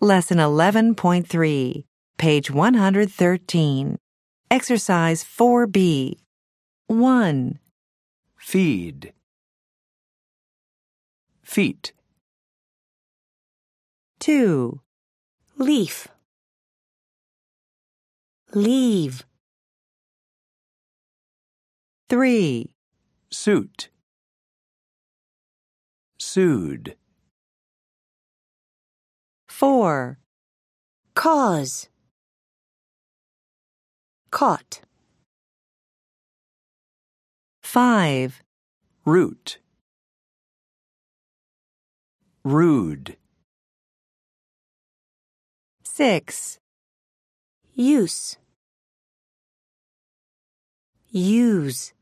Lesson 11.3, page 113. Exercise 4B. 1. Feed. Feet. 2. Leaf. Leave. 3. Suit. Sued. 4. Cause. Caught. 5. Root. Rude. 6. Use. Use.